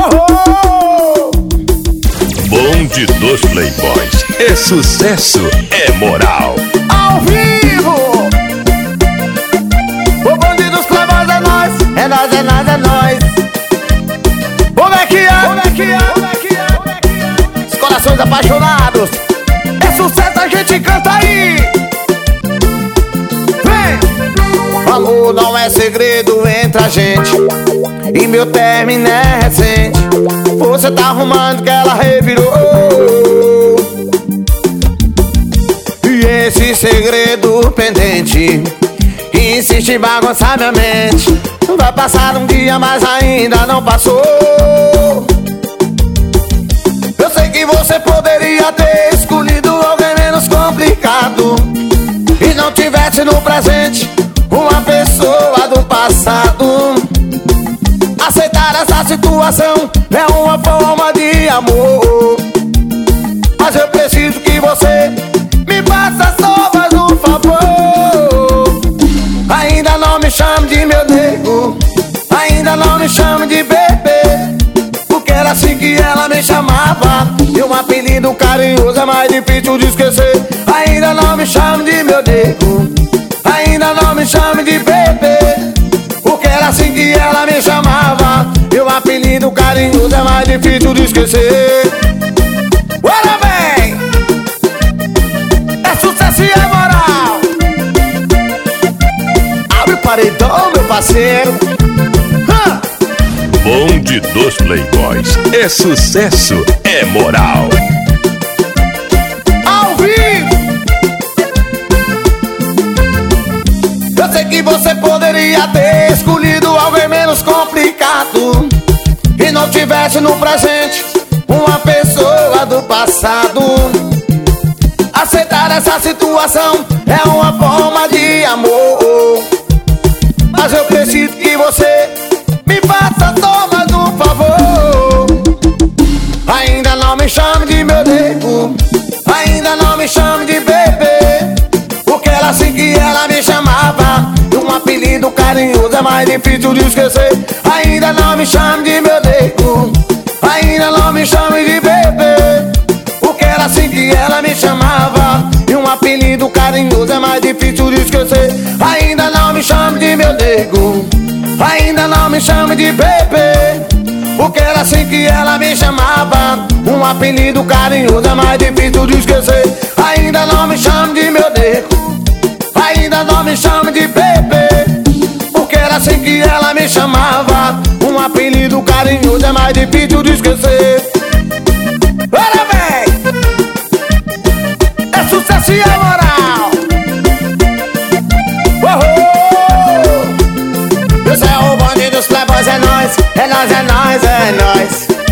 Oh! Bonde dos Playboys. É sucesso, é moral. Ao vivo! O bonde dos Playboys é nós, é nós, é nós, é nós. Como é que é? Como é que é? Como é que é? Como é que é? Os corações apaixonados. É sucesso, a gente canta aí. Vem! Amor não é segredo entre a gente, e meu término é recente. Você tá arrumando que ela revirou. E esse segredo pendente insiste em bagunçar minha mente. Vai passar um dia, mas ainda não passou. Eu sei que você poderia ter escolhido alguém menos complicado e não tivesse no presente uma pessoa do passado. Aceitar essa situação é uma forma de amor, mas eu preciso que você me faça só mais um favor. Ainda não me chame de meu nego, ainda não me chame de bebê, porque era assim que ela me chamava, e um apelido carinhoso é mais difícil de esquecer. Ainda não me chame de meu nego, ainda não me chame de bebê, porque era assim que ela me chamava, e um apelido carinhoso é mais difícil de esquecer. Bora bem! É sucesso e é moral. Abre o paredão, meu parceiro. Bonde dos Playboys. É sucesso, é moral. Ao vivo! Eu sei que você poderia ter escolhido alguém menos complicado e não tivesse no presente uma pessoa do passado. Aceitar essa situação é uma forma de amor, mas eu preciso que você me faça só mais um favor. Ainda não me chame de meu nego, ainda não me chame de bebê, porque era assim que ela me chamava, e um apelido carinhoso é mais difícil de esquecer. Ainda não me chame de meu nego, ainda não me chame de bebê, porque era assim que ela me chamava, e um apelido carinhoso é mais difícil de esquecer. Ainda não me chame de meu nego, ainda não me chame de bebê, porque era assim que ela me chamava, um apelido carinhoso é mais difícil de esquecer. Ainda não me chame de meu nego, ainda não me chame de bebê, porque era assim que ela me chamava, um apelido carinhoso é mais difícil de esquecer. Bora bem! É sucesso e é moral. Esse é o bonde dos Playboys, é nóis, é nóis, é nóis, é nóis.